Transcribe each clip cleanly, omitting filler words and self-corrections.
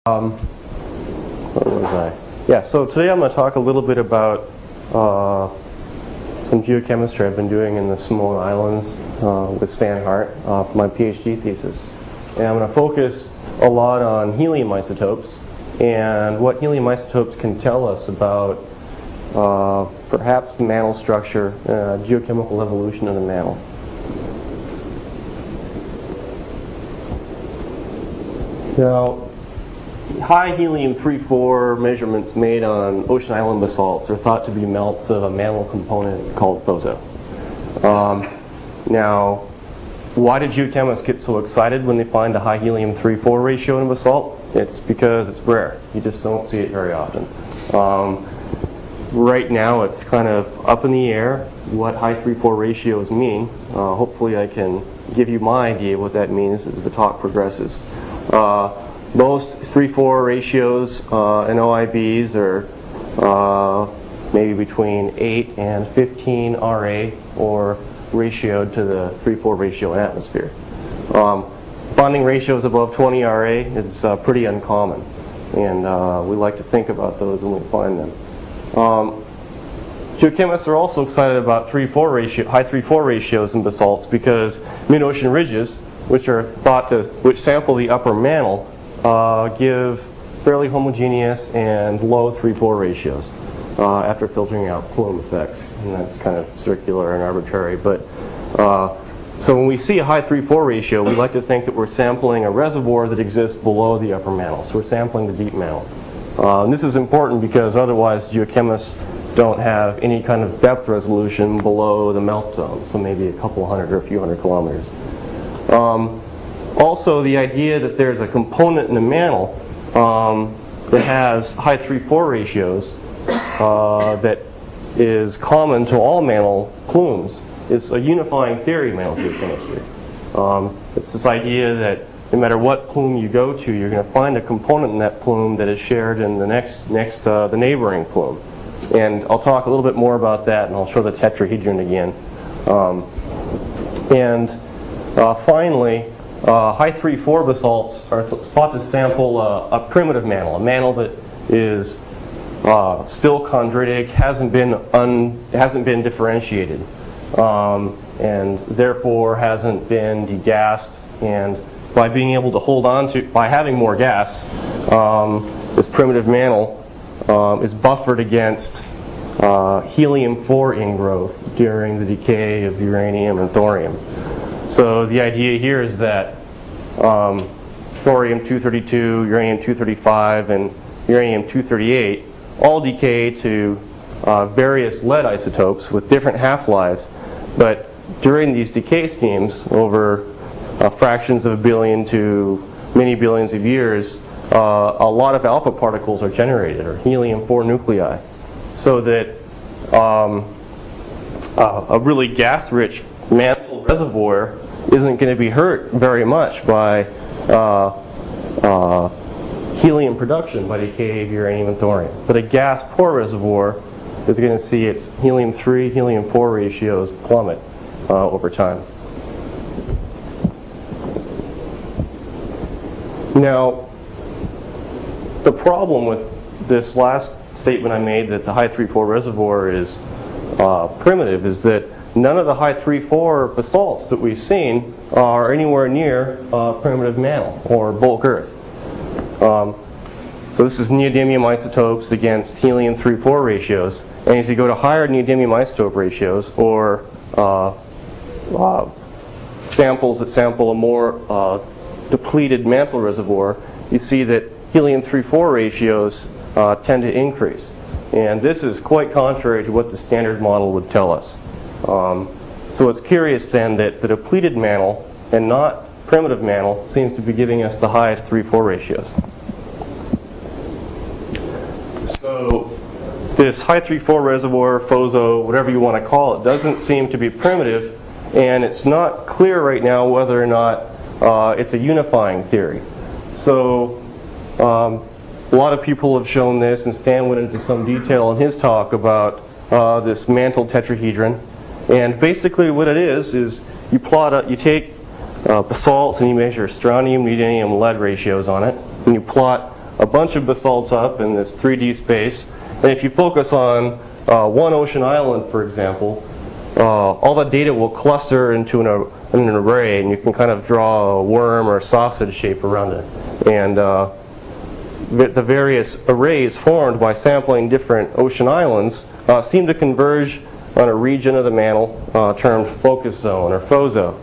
Where was I? Yeah, so today I'm going to talk a little bit about some geochemistry I've been doing in the Samoan Islands with Stan Hart for my PhD thesis. And I'm going to focus a lot on helium isotopes and what helium isotopes can tell us about perhaps mantle structure, geochemical evolution of the mantle. Now, high helium 3,4 measurements made on ocean island basalts are thought to be melts of a mantle component called fozo. Now, why do geochemists get so excited when they find a high helium 3,4 ratio in basalt? It's because it's rare. You just don't see it very often. Right now, it's kind of up in the air what high 3,4 ratios mean. Hopefully, I can give you my idea of what that means as the talk progresses. Most 3,4 ratios in OIBs are maybe between 8 and 15 Ra, or ratioed to the 3,4 ratio in atmosphere. Bonding ratios above 20 Ra is pretty uncommon, and we like to think about those when we find them. Geochemists are also excited about high 3,4 ratios in basalts because mid-ocean ridges, which sample the upper mantle, give fairly homogeneous and low 3,4 ratios after filtering out plume effects, and that's kind of circular and arbitrary. But so when we see a high 3,4 ratio, we like to think that we're sampling a reservoir that exists below the upper mantle. So we're sampling the deep mantle. And this is important because otherwise geochemists don't have any kind of depth resolution below the melt zone, so maybe a couple hundred or a few hundred kilometers. Also, the idea that there's a component in the mantle that has high 3,4 ratios that is common to all mantle plumes is a unifying theory of mantle geochemistry. It's this idea that no matter what plume you go to, you're going to find a component in that plume that is shared in the neighboring plume. And I'll talk a little bit more about that, and I'll show the tetrahedron again. Finally, high 3,4 basalts are thought to sample a primitive mantle, a mantle that is still chondritic, hasn't been differentiated, and therefore hasn't been degassed. And by being able to hold on to, by having more gas, this primitive mantle is buffered against helium-4 ingrowth during the decay of uranium and thorium. So the idea here is that thorium-232, uranium-235, and uranium-238 all decay to various lead isotopes with different half-lives, but during these decay schemes, over fractions of a billion to many billions of years, a lot of alpha particles are generated, or helium-4 nuclei, so that a really gas-rich mantle reservoir isn't going to be hurt very much by helium production by decay of uranium and thorium. But a gas-poor reservoir is going to see its helium-3, helium-4 ratios plummet over time. Now, the problem with this last statement I made, that the high 3,4 reservoir is primitive, is that none of the high 3,4 basalts that we've seen are anywhere near primitive mantle or bulk earth. So this is neodymium isotopes against helium 3,4 ratios, and as you go to higher neodymium isotope ratios, or samples that sample a more depleted mantle reservoir, you see that helium 3,4 ratios tend to increase. And this is quite contrary to what the standard model would tell us. So it's curious then that the depleted mantle and not primitive mantle seems to be giving us the highest 3,4 ratios. So this high 3,4 reservoir, fozo, whatever you want to call it, doesn't seem to be primitive, and it's not clear right now whether or not it's a unifying theory. So a lot of people have shown this, and Stan went into some detail in his talk about this mantle tetrahedron. And basically what it is you take basalt and you measure strontium, neodymium, lead ratios on it, and you plot a bunch of basalts up in this 3D space. And if you focus on one ocean island, for example, all the data will cluster into an array, and you can kind of draw a worm or sausage shape around it. And the various arrays formed by sampling different ocean islands seem to converge on a region of the mantle termed focus zone, or FOZO.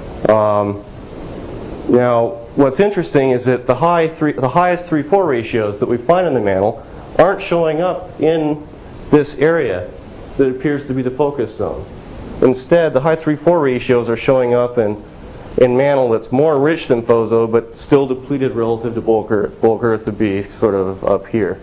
Now, what's interesting is that the highest 3-4 ratios that we find in the mantle aren't showing up in this area that appears to be the focus zone. Instead, the high 3-4 ratios are showing up in mantle that's more rich than FOZO, but still depleted relative to bulk Earth. Bulk Earth would be sort of up here.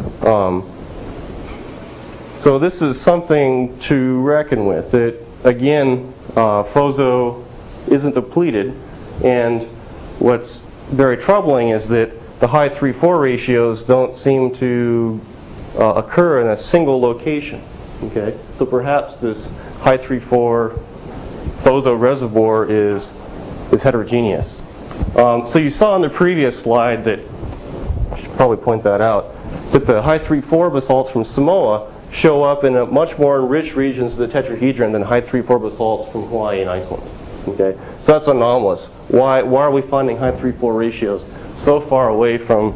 So this is something to reckon with. That again, FOZO isn't depleted, and what's very troubling is that the high 3-4 ratios don't seem to occur in a single location. Okay, so perhaps this high 3-4 FOZO reservoir is heterogeneous. So you saw on the previous slide that, I should probably point that out, that the high 3-4 basalts from Samoa show up in much more enriched regions of the tetrahedron than high 3-4 basalts from Hawaii and Iceland. Okay, so that's anomalous. Why are we finding high 3-4 ratios so far away from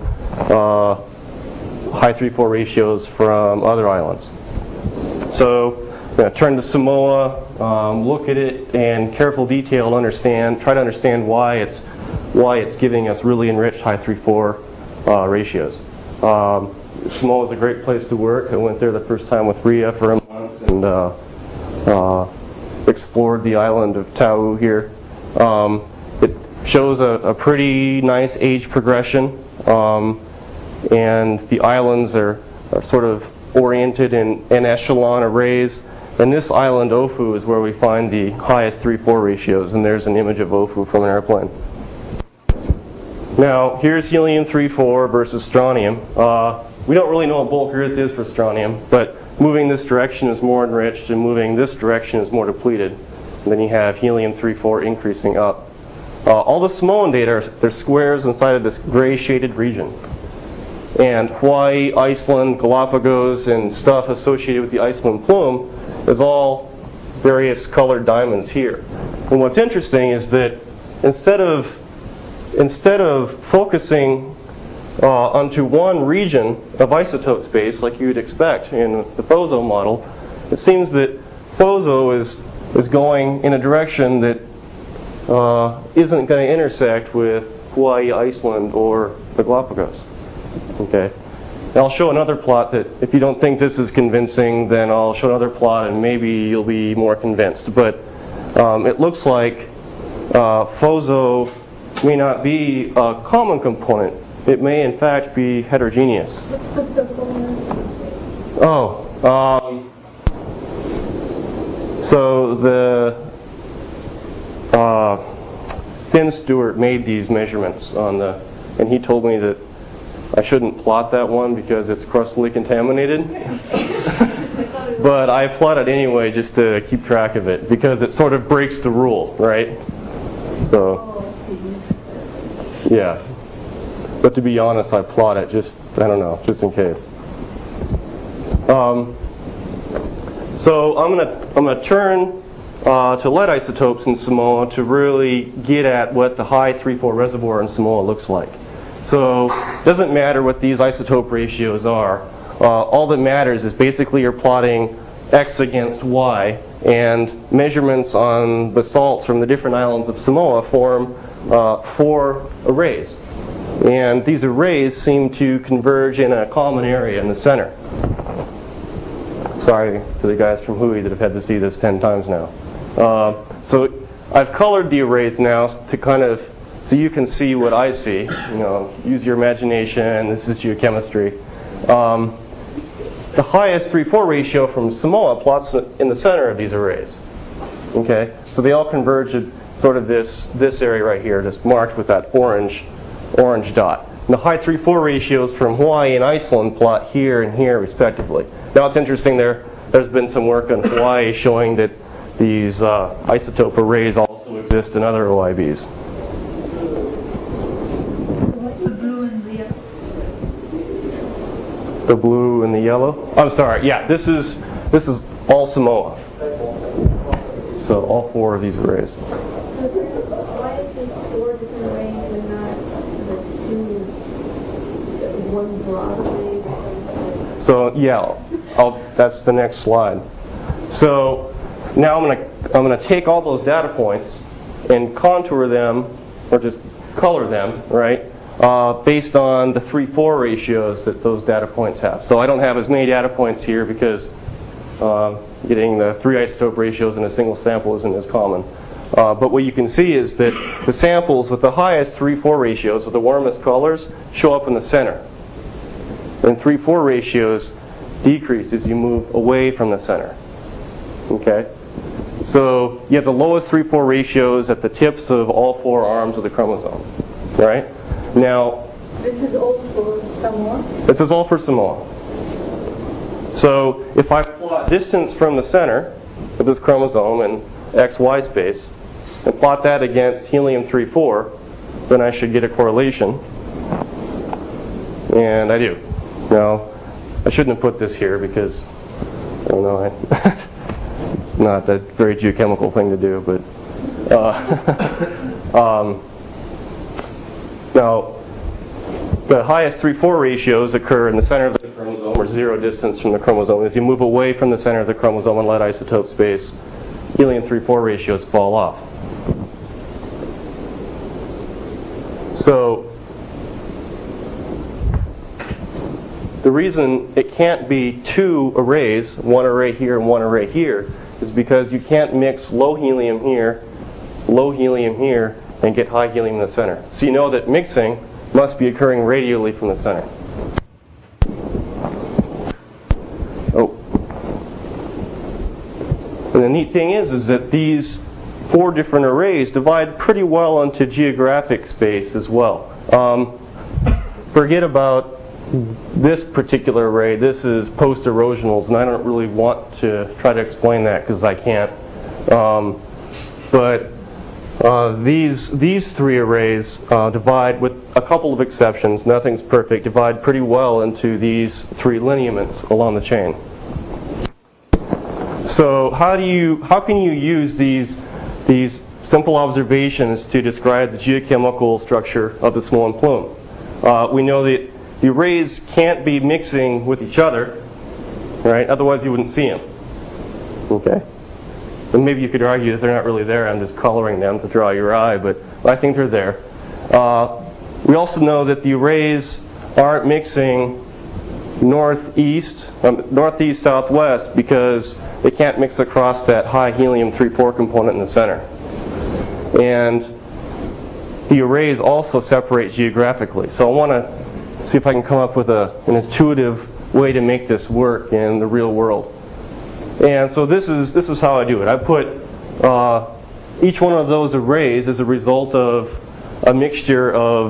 high 3-4 ratios from other islands? So turn to Samoa, look at it in careful detail, try to understand why it's giving us really enriched high 3-4 ratios. Samoa is a great place to work. I went there the first time with Ria for a month and explored the island of Tau here. It shows a pretty nice age progression, and the islands are sort of oriented in echelon arrays. And this island, Ofu, is where we find the highest 3-4 ratios, and there's an image of Ofu from an airplane. Now, here's helium-3,4 versus strontium. We don't really know what bulk Earth is for strontium, but moving this direction is more enriched, and moving this direction is more depleted. And then you have helium-3,4 increasing up. All the Samoan data, they're squares inside of this gray shaded region. And Hawaii, Iceland, Galapagos, and stuff associated with the Iceland plume is all various colored diamonds here. And what's interesting is that instead of focusing onto one region of isotope space like you'd expect in the FOZO model, it seems that FOZO is going in a direction that isn't going to intersect with Hawaii, Iceland, or the Galapagos. Okay. And I'll show another plot that if you don't think this is convincing, then I'll show another plot and maybe you'll be more convinced. But it looks like FOZO may not be a common component. It may in fact be heterogeneous. So the Finn Stewart made these measurements and he told me that I shouldn't plot that one because it's crustally contaminated. But I plot it anyway just to keep track of it because it sort of breaks the rule, right? So, yeah. But to be honest, I plot it just in case. So I'm gonna turn to lead isotopes in Samoa to really get at what the high 3-4 reservoir in Samoa looks like. So it doesn't matter what these isotope ratios are. All that matters is basically you're plotting X against Y, and measurements on basalts from the different islands of Samoa form 4 arrays. And these arrays seem to converge in a common area in the center. Sorry to the guys from Hui that have had to see this 10 times now. So I've colored the arrays now to so you can see what I see. Use your imagination. This is geochemistry. The highest 3-4 ratio from Samoa plots in the center of these arrays. Okay, so they all converge at sort of this area right here, just marked with that orange dot. And the high 3-4 ratios from Hawaii and Iceland plot here and here respectively. Now it's interesting. There's been some work on Hawaii showing that these isotope arrays also exist in other OIBs. What's the blue and the The blue and the yellow. I'm sorry. Yeah, this is all Samoa. So all 4 of these arrays. Why is this 4 different arrays and not the 2 one broad array? So yeah, that's the next slide. So now I'm gonna take all those data points and contour them, or just color them, right? Based on the 3:4 ratios that those data points have. So I don't have as many data points here because getting the 3 isotope ratios in a single sample isn't as common. But what you can see is that the samples with the highest 3:4 ratios, with the warmest colors, show up in the center. And 3:4 ratios decrease as you move away from the center. Okay? So you have the lowest 3:4 ratios at the tips of all 4 arms of the chromosomes. Right? Now, this is all for Samoa? This is all for Samoa. So if I plot distance from the center of this chromosome in XY space and plot that against helium-3,4, then I should get a correlation. And I do. Now, I shouldn't have put this here because, I don't know, it's not a very geochemical thing to do, but now, the highest 3:4 ratios occur in the center of the chromosome, or 0 distance from the chromosome. As you move away from the center of the chromosome in lead isotope space, helium-3,4 ratios fall off. So, the reason it can't be 2 arrays, 1 array here and 1 array here, is because you can't mix low helium here, and get high helium in the center. So you know that mixing must be occurring radially from the center. Oh. And the neat thing is that these 4 different arrays divide pretty well into geographic space as well. Forget about this particular array. This is post-erosionals, and I don't really want to try to explain that because I can't. But these 3 arrays divide, with a couple of exceptions, nothing's perfect, divide pretty well into these 3 lineaments along the chain. So how can you use these simple observations to describe the geochemical structure of the Samoan plume? We know that the arrays can't be mixing with each other, right? Otherwise you wouldn't see them. Okay? And maybe you could argue that they're not really there, I'm just coloring them to draw your eye, but I think they're there. We also know that the arrays aren't mixing northeast, southwest, because they can't mix across that high helium-3,4 component in the center. And the arrays also separate geographically. So I want to see if I can come up with an intuitive way to make this work in the real world. And so this is how I do it. I put each one of those arrays as a result of a mixture of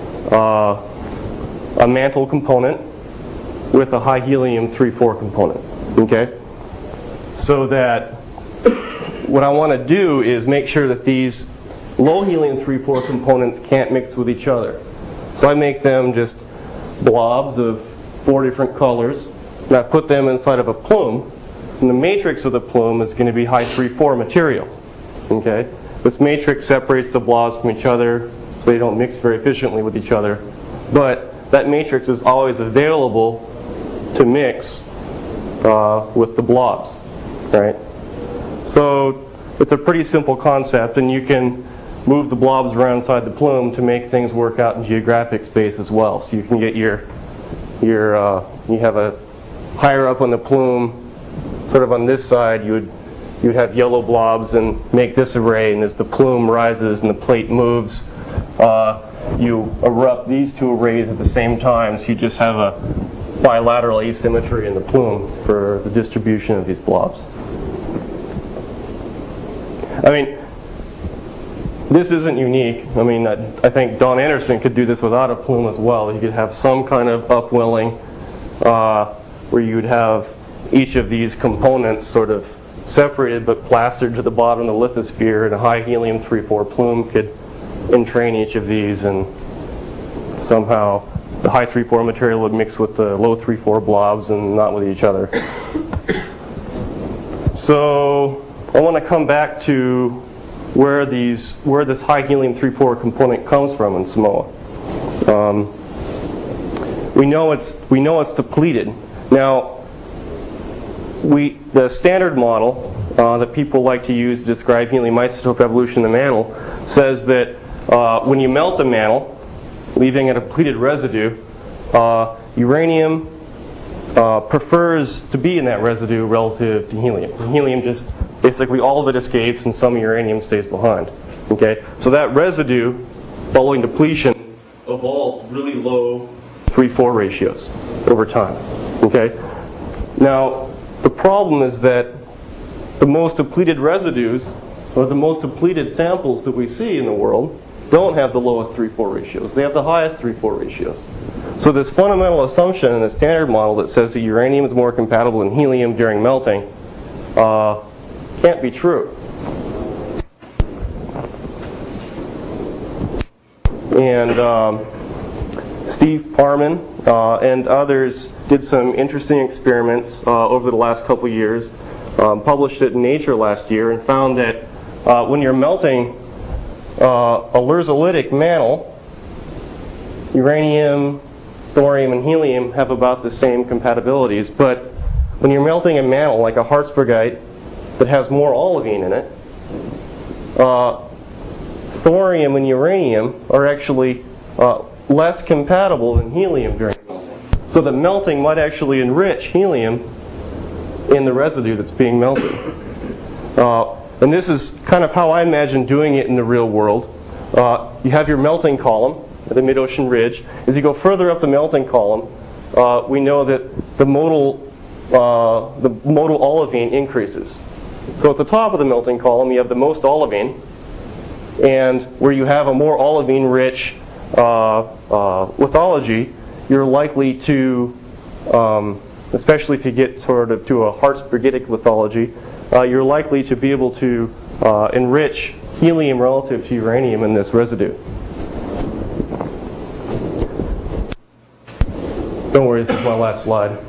a mantle component with a high helium-3,4 component. Okay? So that what I want to do is make sure that these low helium-3,4 components can't mix with each other. So I make them just blobs of 4 different colors, and I put them inside of a plume. And the matrix of the plume is going to be high 3,4 material. Okay? This matrix separates the blobs from each other so they don't mix very efficiently with each other. But that matrix is always available to mix with the blobs. Right? So it's a pretty simple concept, and you can move the blobs around inside the plume to make things work out in geographic space as well. So you can get you have a higher up on the plume, sort of on this side, you'd have yellow blobs and make this array, and as the plume rises and the plate moves, you erupt these 2 arrays at the same time, so you just have a bilateral asymmetry in the plume for the distribution of these blobs. I mean, this isn't unique. I mean, I think Don Anderson could do this without a plume as well. You could have some kind of upwelling where you'd have each of these components sort of separated but plastered to the bottom of the lithosphere, and a high helium-3,4 plume could entrain each of these and somehow the high 3,4 material would mix with the low 3,4 blobs and not with each other. So I want to come back to where this high helium 3,4 component comes from in Samoa. We know it's depleted. Now, the standard model that people like to use to describe helium isotope evolution in the mantle says that when you melt the mantle, leaving a depleted residue, uranium prefers to be in that residue relative to helium. And helium just basically all of it escapes and some uranium stays behind. Okay, so that residue, following depletion, evolves really low 3,4 ratios over time. Okay, now the problem is that the most depleted residues, or the most depleted samples that we see in the world, don't have the lowest 3,4 ratios. They have the highest 3,4 ratios. So this fundamental assumption in the standard model that says that uranium is more compatible than helium during melting can't be true. And Steve Parman and others did some interesting experiments over the last couple years, published it in Nature last year, and found that when you're melting a lurzolytic mantle, uranium, thorium, and helium have about the same compatibilities. But when you're melting a mantle like a Harzburgite that has more olivine in it, thorium and uranium are actually less compatible than helium during melting. So the melting might actually enrich helium in the residue that's being melted. And this is kind of how I imagine doing it in the real world. You have your melting column at the mid-ocean ridge. As you go further up the melting column, we know that the modal olivine increases. So at the top of the melting column, you have the most olivine, and where you have a more olivine-rich lithology, you're likely to, especially if you get sort of to a Harzburgitic lithology, you're likely to be able to enrich helium relative to uranium in this residue. Don't worry, this is my last slide.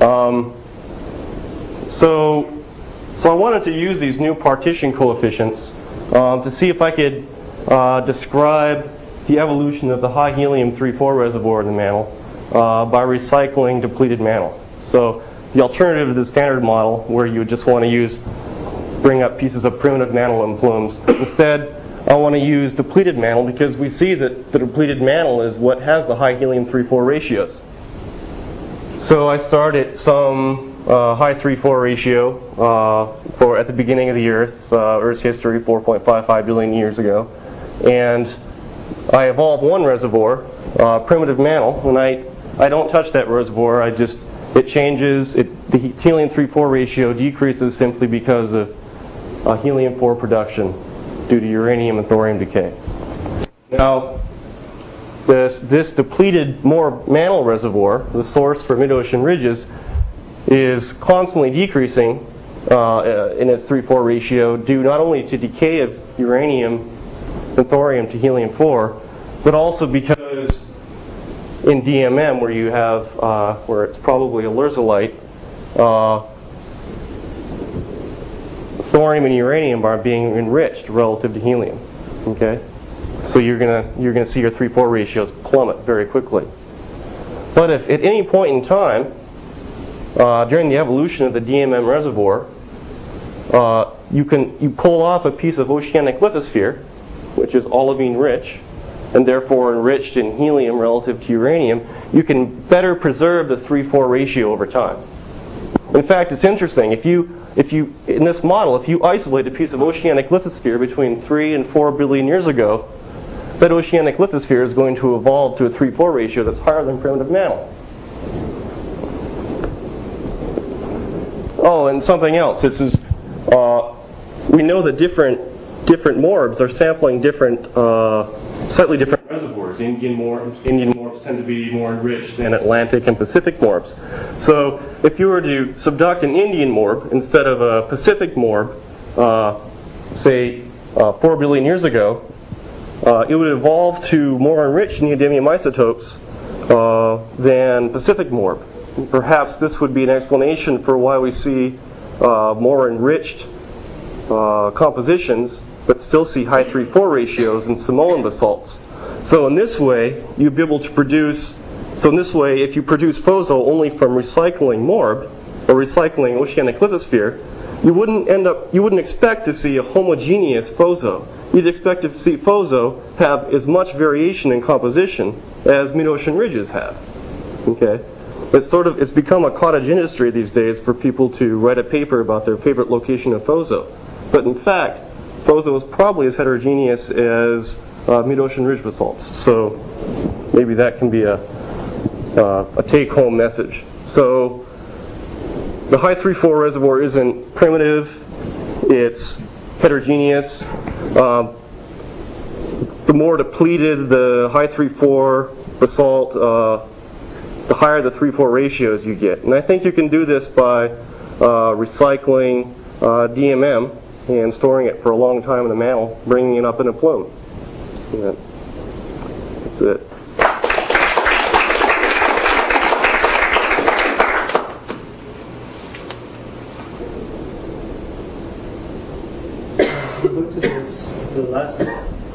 So I wanted to use these new partition coefficients to see if I could describe the evolution of the high helium 3,4 reservoir in the mantle by recycling depleted mantle. So the alternative to the standard model, where you would just want to bring up pieces of primitive mantle and plumes, instead I want to use depleted mantle because we see that the depleted mantle is what has the high helium 3,4 ratios. So I start at some high 3,4 ratio at the beginning of the Earth's history, 4.55 billion years ago, and I evolve one reservoir, primitive mantle, and I don't touch that reservoir. It changes. The helium 3,4 ratio decreases simply because of helium-4 production due to uranium and thorium decay. Now, this depleted mantle reservoir, the source for mid-ocean ridges, is constantly decreasing in its 3,4 ratio due not only to decay of uranium and thorium to helium-4, but also because in DMM, where it's probably a lurzolite, thorium and uranium are being enriched relative to helium. Okay, so you're gonna see your 3,4 ratios plummet very quickly. But if at any point in time during the evolution of the DMM reservoir, you pull off a piece of oceanic lithosphere, which is olivine rich, and therefore enriched in helium relative to uranium, you can better preserve the 3,4 ratio over time. In fact, it's interesting. If you in this model, if you isolate a piece of oceanic lithosphere between 3 and 4 billion years ago, that oceanic lithosphere is going to evolve to a 3,4 ratio that's higher than primitive mantle. Oh, and something else. We know that different morbs are sampling slightly different reservoirs. Indian morbs tend to be more enriched than Atlantic and Pacific morbs. So if you were to subduct an Indian morb instead of a Pacific morb, say 4 billion years ago, it would evolve to more enriched neodymium isotopes than Pacific Morb. Perhaps this would be an explanation for why we see more enriched compositions, but still see high 3-4 ratios in Samoan basalts. So in this way, you'd be able to produce. So in this way, if you produce Fozo only from recycling Morb or recycling oceanic lithosphere, you wouldn't expect to see a homogeneous Fozo. You'd expect to see Fozo have as much variation in composition as mid-ocean ridges have. Okay, it's become a cottage industry these days for people to write a paper about their favorite location of Fozo. But in fact, Fozo is probably as heterogeneous as mid-ocean ridge basalts. So maybe that can be a take-home message. So the high 3-4 reservoir isn't primitive, it's heterogeneous. The more depleted the high 3-4 basalt, the higher the 3-4 ratios you get. And I think you can do this by recycling DMM and storing it for a long time in the mantle, bringing it up in a plume. Yeah. That's it. Go to the last one.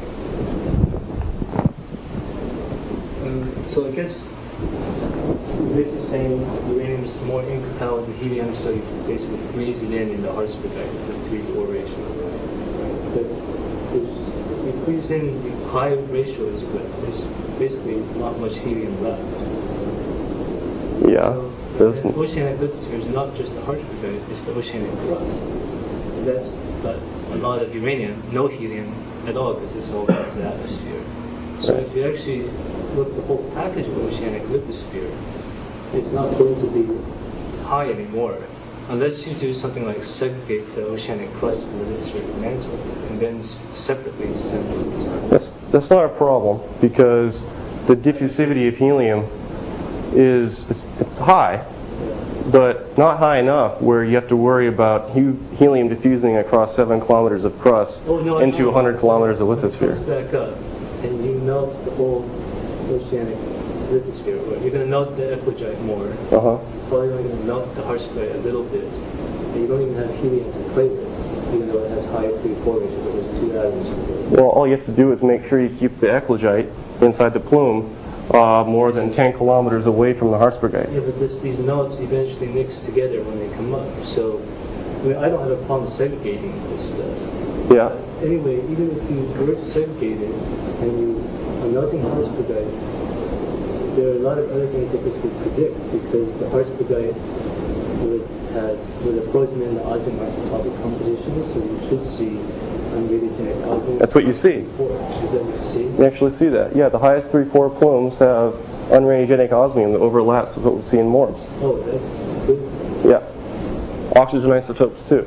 So I guess you're basically saying uranium is more incompatible with helium, so you basically freeze it in the Hartsburgite, the 3-4 ratio. But you freeze in the high ratios, but there's basically not much helium left. Yeah. So the oceanic lithosphere is not just the Hartsburgite, it's the oceanic crust. That's got a lot of uranium, no helium at all, because it's all going to the atmosphere. So if you actually look at the whole package of oceanic lithosphere, it's not going to be high anymore, unless you do something like segregate the oceanic crust from the lithospheric mantle, and then separately separate. That's not a problem, because the diffusivity of helium it's high, but not high enough where you have to worry about helium diffusing across 7 kilometers of crust into 100 kilometers of lithosphere. Back up, and you melt the whole oceanic lithosphere, or you're going to melt the eclogite more. Uh-huh. You're probably only going to melt the Hartsburgite a little bit, and you don't even have helium to play with, even though it has high 3-4 ratio, but there's 2 atoms. Well, all you have to do is make sure you keep the eclogite inside the plume more than 10 kilometers away from the Hartsburgite. Yeah, but these melts eventually mix together when they come up. So, I don't have a problem segregating this stuff. Yeah. Anyway, even if you were to segregate it and you are melting Hartsburgite, there are a lot of other things that this would predict, because the Hartsburgite would have frozen in the osmium isotopic composition, so you should see unradiogenic osmium. That's what you see. Is that what you see? You actually see that. Yeah, the highest 3-4 plumes have unradiogenic osmium that overlaps with what we see in Morbs. Oh, that's good. Yeah. Oxygen isotopes too.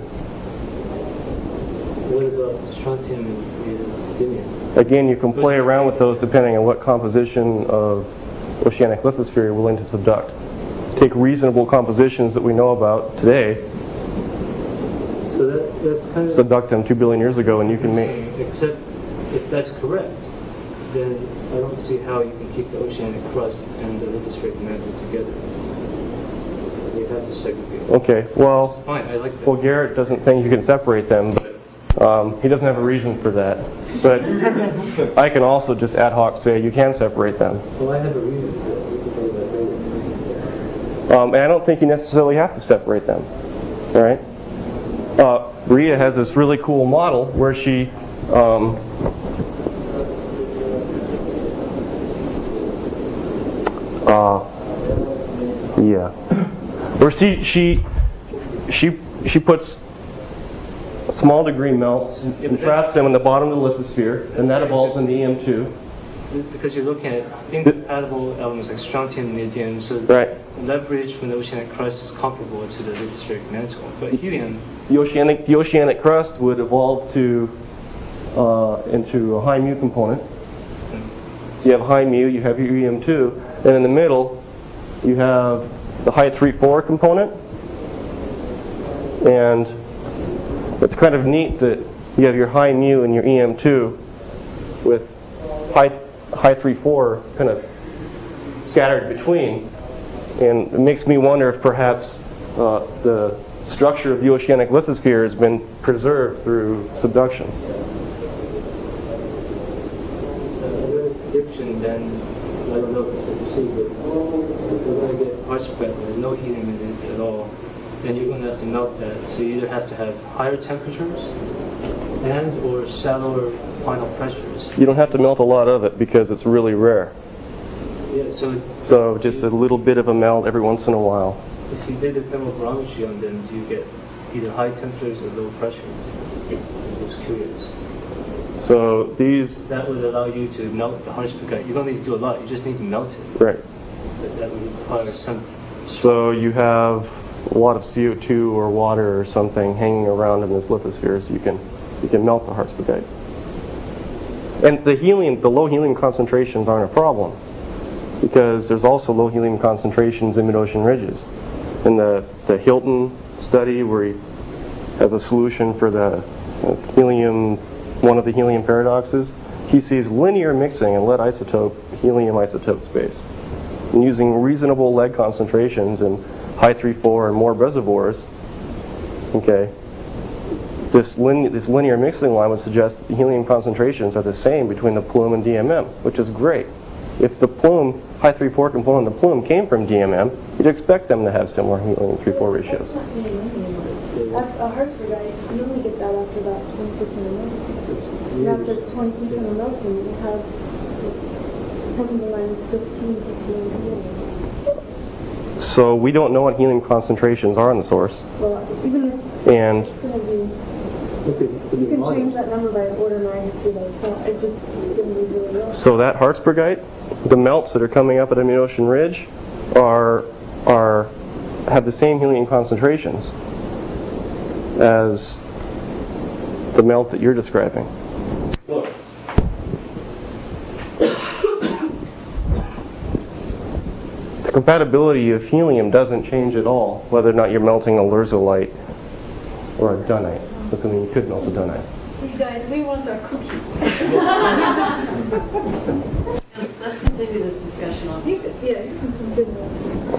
What about strontium and ruthenium? Again, you can play around with those depending on what composition of oceanic lithosphere you're willing to subduct. Take reasonable compositions that we know about today, so that's kind of subduct them 2 billion years ago, and you can make. Except if that's correct, then I don't see how you can keep the oceanic crust and the lithospheric mantle together. You have to segregate. Okay, well, Fine, I like that. Well, Garrett doesn't think you can separate them, but he doesn't have a reason for that. But I can also just ad hoc say you can separate them. Well, I have a reason for that. We can talk about that later. And I don't think you necessarily have to separate them. All right? Rita has this really cool model where she where she puts small degree melts and traps them in the bottom of the lithosphere, and that evolves into EM2. Because you're looking at incompatible elements like strontium and neodymium, so leverage from the oceanic crust is comparable to the lithospheric mantle. But helium, the oceanic crust would evolve into a high mu component. So you have high mu, you have your EM2, and in the middle you have the high 3-4 component. And it's kind of neat that you have your high mu and your EM2 with high 3-4 kind of scattered between. And it makes me wonder if perhaps the structure of the oceanic lithosphere has been preserved through subduction. Prediction, then I don't know if you see, but if you're going to get Harspeck with no helium in it at all, then you're going to have to melt that. So you either have to have higher temperatures and or shallower final pressures. You don't have to melt a lot of it because it's really rare. Yeah, So just a little bit of a melt every once in a while. If you did the thermobarometry on them, do you get either high temperatures or low pressures? I was curious. So these... That would allow you to melt the Harspeckite. You don't need to do a lot, you just need to melt it. Right. But that would require some... So you have a lot of CO2 or water or something hanging around in this lithosphere, so you can melt the Harspeckite. And the low helium concentrations aren't a problem, because there's also low helium concentrations in mid-ocean ridges. In the Hilton study, where he has a solution for the helium, one of the helium paradoxes, he sees linear mixing in lead isotope, helium isotope space. And using reasonable lead concentrations in high 3,4 and more reservoirs, okay, this linear mixing line would suggest that the helium concentrations are the same between the plume and DMM, which is great. If the plume, high 3,4 component of the plume came from DMM, you'd expect them to have similar helium 3,4 ratios. A Harspeckite, you only get that after about 20% of melting. And after 20% of melting, you have 10 to the minus 15 helium. So we don't know what helium concentrations are in the source. Well, even if And it's going to be, you can change that number by an order of magnitude. It's just going to be really low. so that Harspeckite, the melts that are coming up at a mid-ocean ridge have the same helium concentrations as the melt that you're describing. The compatibility of helium doesn't change at all, whether or not you're melting a lherzolite or a dunite, assuming you could melt a dunite. You guys, we want our cookies. Let's continue this discussion on. Yeah, you can some good ones.